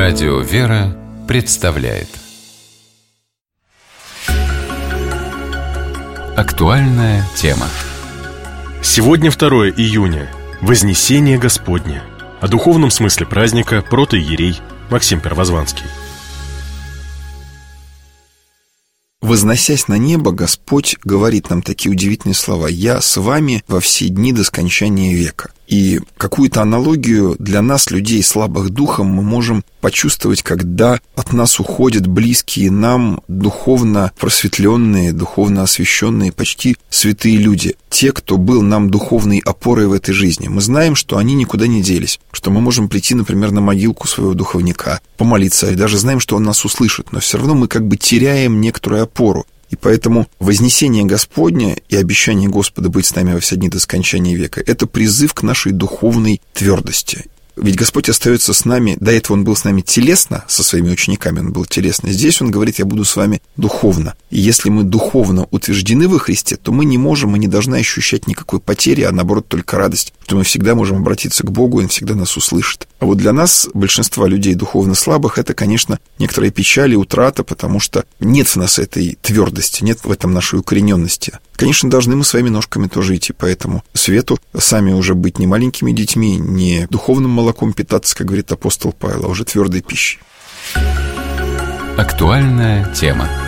Радио «Вера» представляет актуальная тема. Сегодня 2 июня. Вознесение Господне. О духовном смысле праздника протоиерей Максим Первозванский. Возносясь на небо, Господь говорит нам такие удивительные слова: «Я с вами во все дни до скончания века». И какую-то аналогию для нас, людей слабых духом, мы можем почувствовать, когда от нас уходят близкие нам духовно просветленные, духовно освященные, почти святые люди. Те, кто был нам духовной опорой в этой жизни. Мы знаем, что они никуда не делись, что мы можем прийти, например, на могилку своего духовника, помолиться, и даже знаем, что он нас услышит, но все равно мы как бы теряем некоторую опору. И поэтому вознесение Господне и обещание Господа быть с нами во все дни до скончания века — это призыв к нашей духовной твердости. Ведь Господь остается с нами, до этого Он был с нами телесно, со своими учениками Он был телесно. Здесь Он говорит: «Я буду с вами духовно». И если мы духовно утверждены во Христе, то мы не можем и не должны ощущать никакой потери, а наоборот только радость, что мы всегда можем обратиться к Богу, и Он всегда нас услышит. А вот для нас, большинства людей духовно слабых, это, конечно, некоторая печаль и утрата, потому что нет в нас этой твердости, нет в этом нашей укорененности. Конечно, должны мы своими ножками тоже идти по этому свету, сами уже быть не маленькими детьми, не духовным молоком питаться, как говорит апостол Павел, а уже твердой пищей. Актуальная тема.